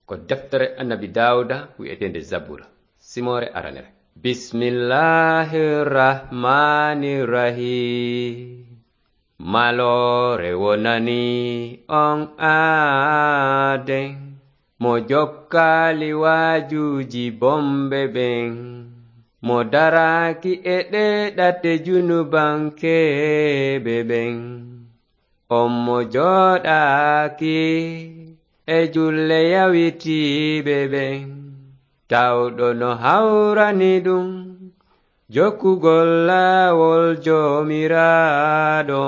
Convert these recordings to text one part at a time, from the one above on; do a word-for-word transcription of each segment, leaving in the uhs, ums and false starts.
ko deftere annabi Dawuda wi'etende Zabura simore aranere. Bismillahirrahmanirrahim. Malore wonani on aden mo jokkali wajuji bombe ben mo daraki e ɗeɗate junubankebe ben on mo joɗaki e julle yawitiɓe ben tawɗo no hawrani ɗum jokkugol laawol jomiraɗo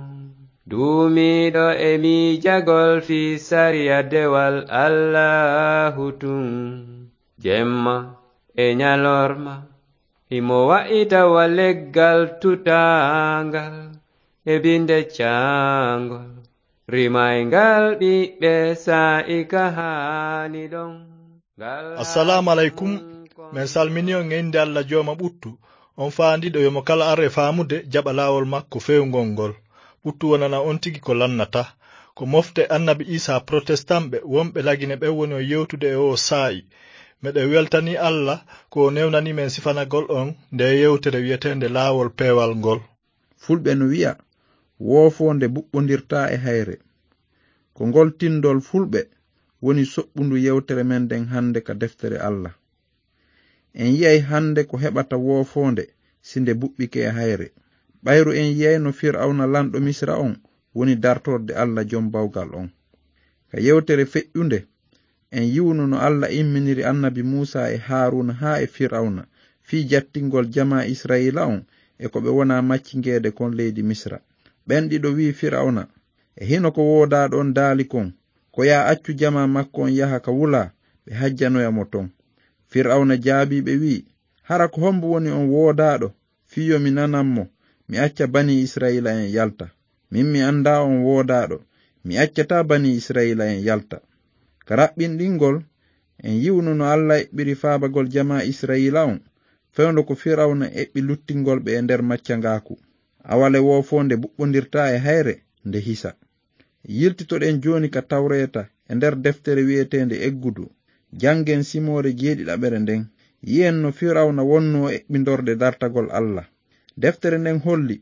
duumiɗo e miijagol fi sariya dewal Allahu tun jemma e nyalorma imo wa'itawa leggal tutangal e binde cangol rimaygal ɓiɓɓe sa'ika hani ɗon. Assalamu alaikum. Men salmini on e inde Allah jooma ɓuttu on faandiɗo yomo kala arre faamude jaɓa laawol makko fewngol ngol. ɓuttu wonana on tigi ko lannata ko mofte annabi Isa protestanɓe wonɓe lagine ɓe woni o yewtude e o saa'i meɗe weltani Allah ko newnani men sifanagol on nde yewtere wiyetende laawol peewal ngol. Fulɓe no wi'a woofonde buɓɓondirta e hayre ko ngol tindol fulɓe woni soɓɓundu yewtere men den hande ka deftere Allah. En yiyay hande ko heɓata woofonde sinde buɓɓike e hayre. ɓayru en yiyay no Fir'auna lanɗo Misra on woni dartorde Allah jom bawgal on. Ka yewtere feƴƴunde en yiwno no Allah imminiri annabi Musa e Haruna ha e Fir'auna fi jattingol jama Israila on e ko ɓe wona maccingede kon leydi Misra. ɓen ɗiɗo wi Fir'auna e hino ko wodaɗo on daali kon ko ya accu jama makko on yaha ka wula ɓe hajjanoyamo ton. Fir'auna jaabi ɓe wi hara ko hombo woni on wodaɗo fiyo mi nananmo mi acca bani Israila en yalta. Min mi anda on wodaɗo mi accata bani Israila en yalta. Ka raɓɓinɗingol en yiwno no Allah eɓɓiri faabagol jama Israila on fewndo ko Fir'auna eɓɓi luttingol ɓe e nder maccangaku. Awale wofonde buɓɓondirta e hayre nde hisa. Yiltitoɗen joni ka tawreta e nder deftere wi'etende eggudu jangen simore jeeɗiɗaɓere nden yiyen no Fir'auna wonno eɓɓindorde dartagol Allah. Deftere nden holli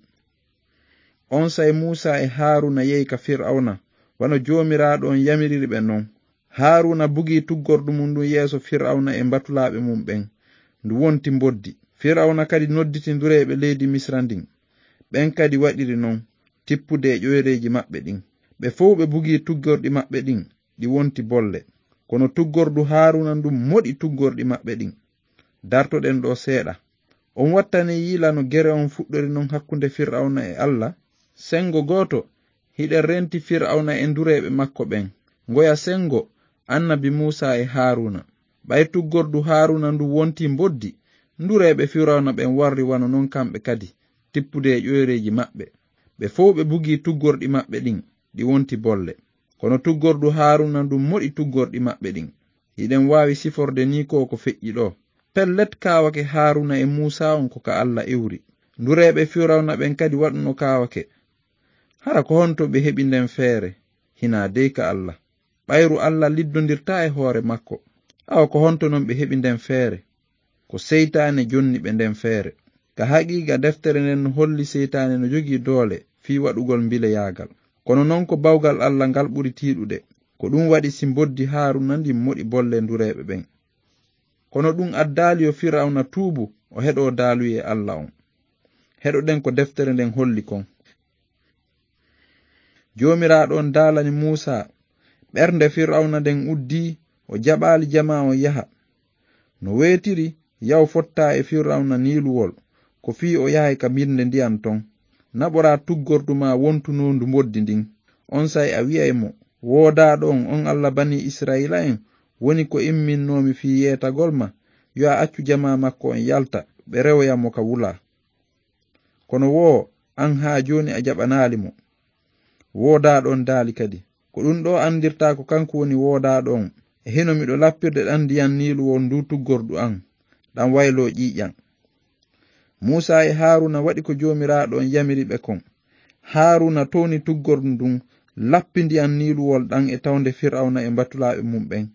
on say Musa e Haruna yehi ka Fir'auna wano jomiraɗo on yamiriri ɓe non. Haruna bugi tuggordu mum ndun yeeso Fir'auna e batulaɓe mum ɓen ndu wonti boddi. Fir'auna kadi nodditi ndureɓe leydi Misra ndin ɓen kadi waɗiri non tippude e ƴoyreji maɓɓe ɗin. ɓe fof ɓe bugi tuggorɗi maɓɓe ɗin ɗi wonti bolle kono tuggordu Haruna ndum moɗi tuggorɗi maɓɓe ɗin. Dartoɗen ɗo seeɗa on wattani yila no gere on fuɗɗori non hakkunde Fir'auna e Allah. Sengo goto hiɗen renti Fir'auna e ndureɓe makko ɓen ngoya sengo annabi Musa e Haruna. ɓay tuggordu Haruna ndu wonti boddi ndureɓe Fir'auna ɓen warri wano non kamɓe kadi tippude e ƴoyreji maɓɓe. ɓe fof ɓe bugi tuggorɗi maɓɓe ɗin ɗi wonti bolle kono tuggordu Haruna ndu moɗi tuggorɗi maɓɓe ɗin. hiɗen wawi siforde ni ko ko feƴƴi ɗo. pellet kawake Haruna e Musa on ko ka Allah iwri. ndureɓe Fir'auna ɓen kadi waɗuno kawake. hara ko honto ɓe heɓi nden feere hina dey ka Allah. ɓayru Allah liddondirta e hoore makko. awa ko honto non ɓe heɓi nden feere ko seytane jonni ɓe nden feere. ka haqiqa deftere nden no holli seytane no jogi doole fi waɗugol mbile yaagal kono non ko bawgal Allah ngal ɓuri tiiɗude ko ɗum waɗi si boddi Haruna ndin moɗi bolle ndureɓe ɓen. kono ɗum addali yo Fir'auna tuubu o heɗo daaluye Allah on. heɗoɗen ko deftere nden holli kon. Jomiraɗo on daalani Musa ɓernde Fir'auna nden uddi o jaɓali jama on yaha. no wetiri yaw fotta e Fir'auna niluwol ko fi o yahay ka mirnde ndiyam ton. naɓora tuggordu ma wontunondu moddi ndin. on say a wi'aymo wodaɗo on on Allah bani Israila en woni ko imminnomi fi yeetagol ma yo a accu jama makko on yalta ɓe rewoyamo ka wula. kono wo an ha joni a jaɓanalimo. wodaɗo on daali kadi ko ɗum ɗo andirta ko kanko woni wodaɗo on e hino miɗo lappirde ɗan ndiyam niluwol ndu tuggordu an ɗan waylo ƴiƴan. Musa e Haruna waɗi ko jomiraɗo on yamiri ɓe kon. Haruna towni tuggordu ndun lappi ndiyam niluwol ɗan e tawde Fir'auna e batulaɓe mum ɓen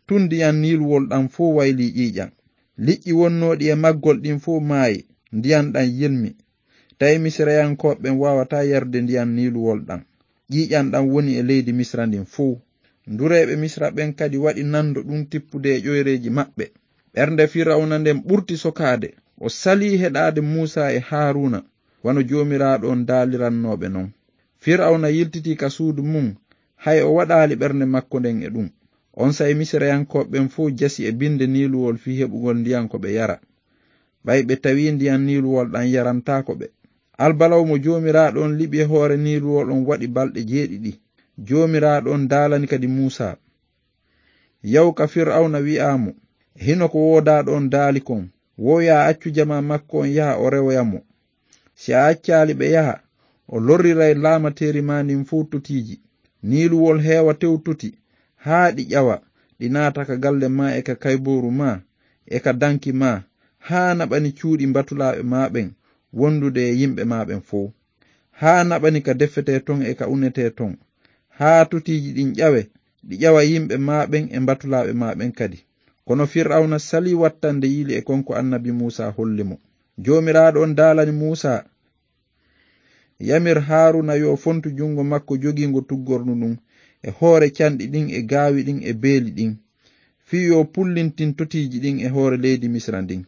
tun ndiyan niluwol ɗan fuu wayli ƴiiƴam. liƴƴi wonnoɗi e maggol ɗin fuu maayi, ndiyan ɗan yilmi. tawi misrayankoɓe wawata yarde ndiyan niluwol ɗan. ƴiiƴam ɗan woni e leydi misra ndin fuu. ndureɓe misra ɓen kadi waɗi nando ɗum tippude e ƴoyreji maɓɓe. ɓernde firawna nden ɓurti sokade. o sali heɗade musa e haruna wano jomiraɗo on dalirannoɓe non. firawna yiltiti ka suudu mum, hay o waɗali ɓernde makko nden e ɗum. on sayi misrayankoɓen fuu jasi e binde niluwol fi heɓugol ndiyan ko ɓe yara. ɓay ɓe tawi ndiyan niluwol ɗan yarantako ɓe. albalaw mo jomiraɗo on liɓi e hoore niluwol on waɗi balɗe jeeɗiɗi. jomiraɗo on daalani kadi musa. yawka firawna wi'amo, hino ko wodaɗo on daali kon, woya accu jama makko on yaha o rewoyamo. si a accali ɓe yaha, o lorriray laamateri ma nin fuu tutiji. niluwol heewa tew tuti, haa ɗi ƴawa, ɗi naata ka galle ma e ka kayboru ma, e ka danki ma, haa naɓani cuuɗi batulaɓe maɓen wondude e yimɓe maɓen fuu. haa naɓani ka defete ton e ka unete ton, haa tutiji ɗin ƴawe, ɗi ƴawa yimɓe maɓen e batulaɓe maɓen kadi. kono firawna sali wattande yili e konko annabi musa holli mo. jomiraɗo on daalani musa, yamir haruna yo fontu jungo makko jogingo tuggornu ɗum e hoore canɗi ɗin e gaawi ɗin e beeli ɗin, fi yo pullintin totiji ɗin e hoore leydi misra ndin.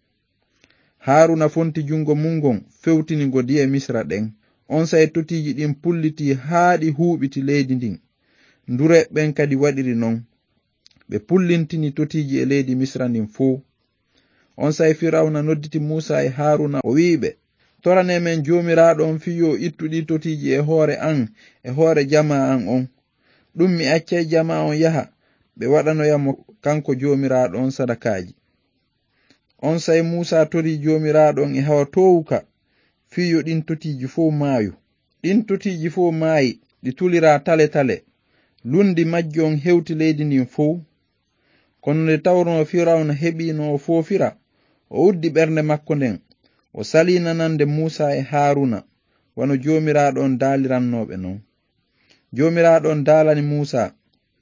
haruna fonti jungo mungon fewtini ngodi e misra ɗen. on sayi totiji ɗin pulliti haa ɗi huuɓiti leydi ndin. ndureɓɓen kadi waɗiri non, ɓe pullintini totiji e leydi misra ndin fuu. on sayi firawna nodditi musa e haruna o wi'iɓe, torane men jomiraɗo on fiyo ittuɗi totiji e hoore an e hoore jama an on. ɗum mi accay jama on yaha, ɓe waɗanoyamo kanko jomiraɗo on sadakaji. on sayi musa tori jomiraɗo on e hawa towuka, fiyo ɗin totiji fuu maayu. ɗin totiji fuu maayi, ɗi tulira tale tale. lundi majji on hewti leydi ndin fuu. kono nde tawno firawna heɓino o foofira, o uddi ɓernde makko nden, o sali nanande musa e haruna wano jomiraɗo on daalirannoɓe non. jomiraɗo on daalani musa,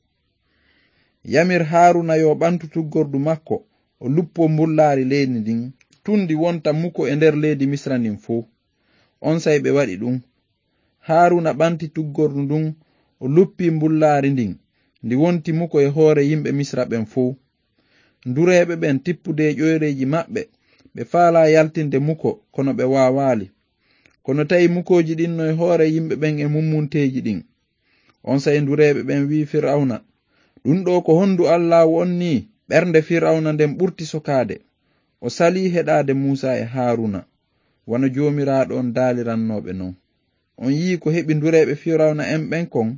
yamir haruna yo ɓantu tuggordu makko, o luppo mbullaari leydi ndin, tundi wonta muko e nder leydi misra ndin fuu. on sayi ɓe waɗi ɗum. haruna ɓanti tuggordu ndun, o luppi mbullaari ndin, ndi wonti muko e hoore yimɓe misra ɓen fuu. ndureɓe ɓen tippude e ƴoyreji maɓɓe, ɓe faala yaltinde muko, kono ɓe waawali. kono tawi mukoji ɗin no e hoore yimɓe ɓen e mummunteji ɗin. on sayi ndureɓe ɓen wi firawna, ɗum ɗo ko hondu allah on ni. ɓernde firawna nden ɓurti sokade. o sali heɗade musa e haruna wano jomiraɗo on daalirannoɓe non. on yii ko heɓi ndureɓe firawna en ɓen kon.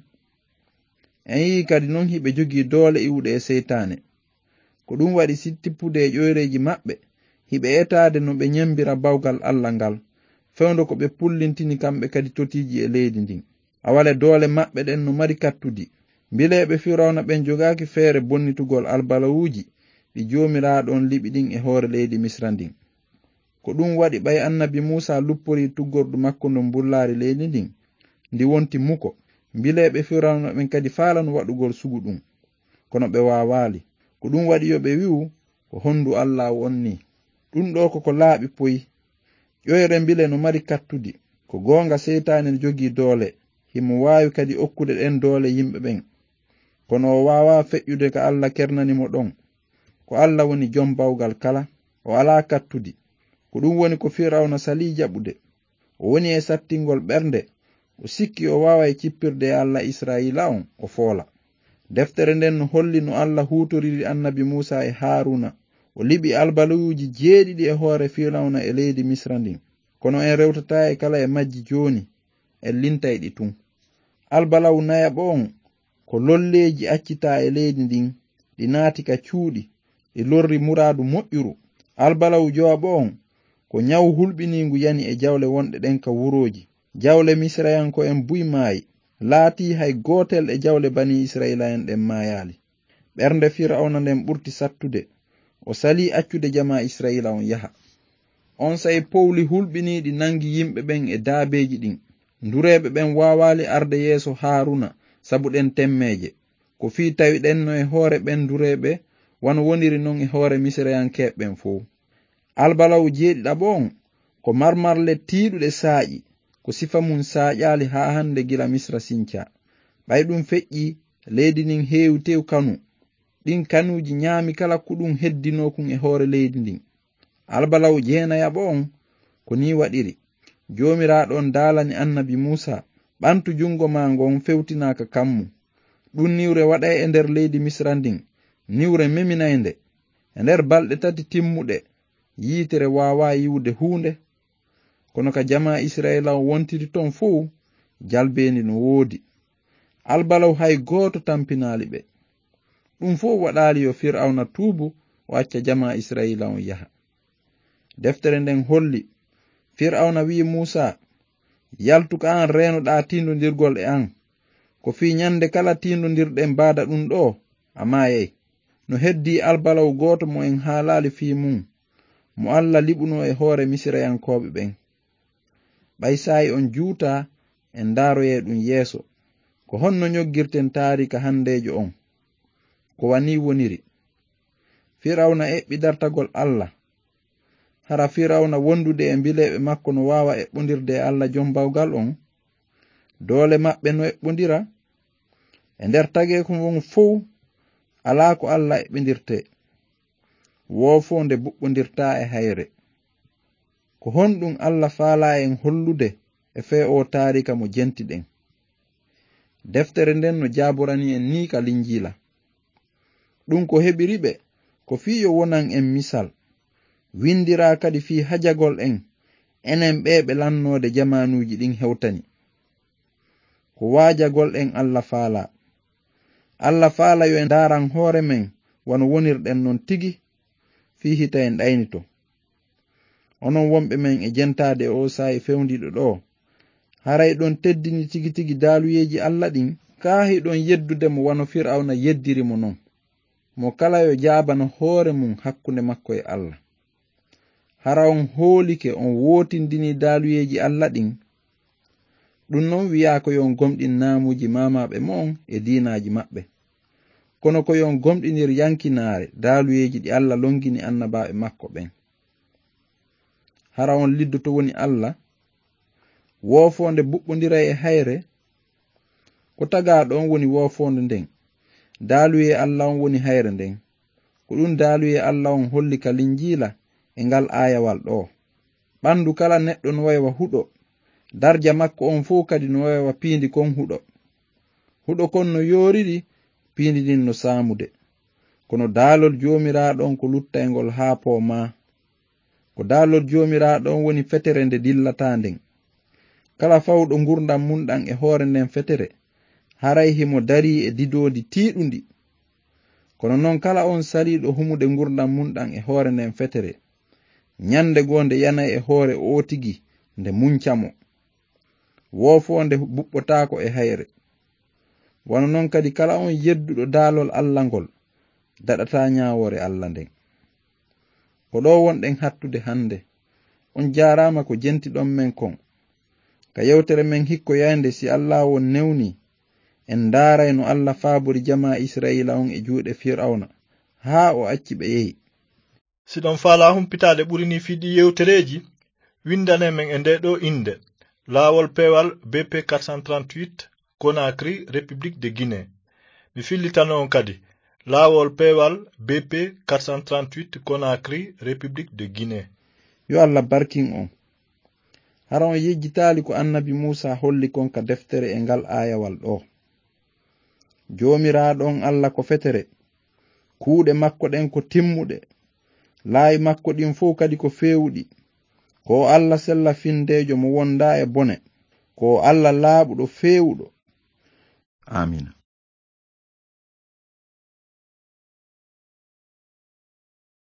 en yii kadi non hiɓe jogii doole iwɗe e seytane. ko ɗum waɗi si tippude e ƴoyreji maɓɓe, hiɓe etade no ɓe nyembira bawgal allah ngal, fewndo ko ɓe pullintini kamɓe kadi totiji e leydi ndin. awale doole maɓɓe ɗen no mari kattudi. mbileɓe firawna ɓen jogaki feere bonnitugol albalawuji ɗi jomiraɗo on liɓi ɗin e hoore leydi misra ndin. ko ɗum waɗi ɓay annabi musa luppori tuggordu makko no mbullaari leydi ndin, ndi wonti muko. mbileɓe firawna ɓen kadi faalano waɗugol sugu ɗum, kono ɓe waawali. ko ɗum waɗi yo ɓe wi'u ko hondu allah on ni. ɗum ɗo koko laaɓi poyi. ƴoyre mbile no mari kattudi. ko goonga seytane jogii doole, himo waawi kadi okkude ɗen doole yimɓe ɓen, kono o waawa feƴƴude ka allah kernanimo ɗon. ko allah woni jom bawgal kala, o alaa kattudi. ko ɗum woni ko firawna sali jaɓude. o woni e sattingol ɓernde, o sikki o waaway cippirde e allah israila on o foola. deftere nden no holli no allah huutoriri annabi musa e haruna, o liɓi albaluyuji jeeɗiɗi e hoore firawna e leydi misra ndin. kono en rewtata e kala e majji jooni, en lintay ɗi tun. albalaw nayaɓo on ko lolleji accita e leydi ndin, ɗi naati ka cuuɗi, ɗi lorri muraadu moƴƴuru. albalaw jowaɓo on ko nyawu hulɓiningu yani e jawle wonɗe ɗen ka wuroji. jawle misrayanko en buy maayi, laati hay gootel e jawle bani israila en ɗen maayali. ɓernde firawna nden ɓurti sattude, o sali accude jama israila on yaha. on sayi powli hulɓiniɗi nangi yimɓe ɓen e daabeji ɗin. ndureɓe ɓen waawali arde yeeso haruna sabu ɗen temmeje. ko fii tawiɗenno e hoore ɓendureɓe wano woniri non e hoore misirayankeɓɓen fo. Albalaw jeeɗiɗaɓo on ko marmarle tiiɗuɗe saaƴi, ko sifa mum saaƴaali haa hande gila misra sinca. ɓay ɗum feƴƴi leydi nin heewi tew kanu, ɗin kanuuji ñaami kala ko ɗum heddinokun e hoore leydi ndin. Albalaw jeenayaɓo on ko ni waɗiri. Joomiraaɗo on daalani annabi Muusa, ɓantu jungo ma ngon fewtinaaka kammu. ɗum niwre waɗay e nder leydi misra ndin, niwre meminaynde. E nder balɗe tati timmuɗe yiitere waawa yiwde huunde. Kono ka jama Israila wontiri ton fuu, jalbeeni no woodi. Albalaw hay gooto tampinaali ɓe. ɗum fuu waɗaali yo Fir'auna tuubu o acca jama Israila on yaha. Deftere nden holli Fir'auna wi Muusa, yaltu ka an reenoɗaa tiindondirgol e an, ko fii nyande kala tiindondirɗen mbaada ɗum ɗo a maayay. No heddi albalaw gooto mo en haalaali fii mum, mo Allah liɓuno e hoore misirayankoɓe ɓen. ɓay saayi on juuta en ndaaroye ɗum yeeso, ko honno ñoggirten taarika handejo on. Ko wani woniri. Firawna eɓɓi dartagol Allah. Hara Firawna wondude e mbileɓe makko no wawa eɓɓodirde e Allah jombawgal on. Doole maɓɓe no eɓɓodira. E nder tagee ko won fow alaa ko Allah eɓɓindirte. Woofonde buɓɓodirta e hayre. Ko honɗum Allah faala en hollude e fee o taarika mo jentiɗen. Deftere nden no jaaborani en ni ka Linjiila. ɗum ko heɓiriɓe ko fiyo wonan en misal, windira kadi fi hajagol en enen ɓeɓe lannode jamanuji ɗin hewtani. Ko waajagol en Allah faala. Allah faala yo en daran hoore men wano wonirɗen non tigi fi hita en ɗaynito. Onon wonɓe men e jentade o saayi fewndiɗo ɗo, haray ɗon teddini tigi tigi daaluyeji Allah ɗin, kaahi ɗon yeddude mo wano Fir'auna yeddiri mo non. Mo kala yo jaabana hoore mum hakkunde makko e Allah. Hara on hoolike on wootindini daaluyeji Allah ɗin, ɗum non wi'a ko yon gomɗin naamuji mamaɓe mon e diinaji maɓɓe. Kono ko yon gomɗinir yankinaare daaluyeji ɗi Allah longini annabaɓe makko ɓen. Hara on liddoto woni Allah, woofonde buɓɓodira e hayre, ko tagaɗo on woni woofonde nden. Daaluye Allah on woni hayre nden. Ko ɗum daaluye Allah on holli ka Linjiila e ngal ayawal ɗo. Ɓandu kala neɗɗo no wawa huɗo, darja makko on fuu kadi no wawa piindi kon huɗo. Huɗo kon no yooriri, piindi din no saamude. Kono daalol joomiraɗo on ko luttaygol haa pooma. Ko daalol joomiraɗo on woni fetere nde dillata nden. Kala fawɗo ngurdam mum ɗan e hoore nden fetere, haray himo dari e didodi tiiɗundi. Kono noon kala on saliɗo humude ngurdam mum ɗan e hoore nden fetere, nyande gonde yanay e hoore o tigi nde muncamo. Woofonde buɓɓotako e hayre. Wano noon kadi kala on yedduɗo daalol Allah ngol, daɗata ñawore Allah nden. Ko ɗo wonɗen hattude hande, on jarama ko jentiɗon men kon. Ka yewtere men hikko yande si Allah won newni, en daaray no Allah faabori jama Israila on e juuɗe Fir'auna, haa o acci ɓe yehi. Si ɗon faala humpitade ɓurini fiɗi yewtereji, windane men e nde ɗo inde Laawol Peewal B P quatre cent trente-huit Conakry, République de Guinée. Mi fillitano on kadi Laawol Peewal B P quatre cent trente-huit Conakry, République de Guinée. Yo Allah barkin on. Hara on yejjitaali ko annabi Muusa holli kon ka deftere e ngal ayawal ɗo. Joomiraaɗo on Allah ko fetere, kuuɗe makko ɗen ko timmuɗe, laayi makko ɗin fof kadi ko feewuɗi. Ko Allah sella findejo mo wonda e bone, ko Allah laaɓuɗo feewuɗo. Amina.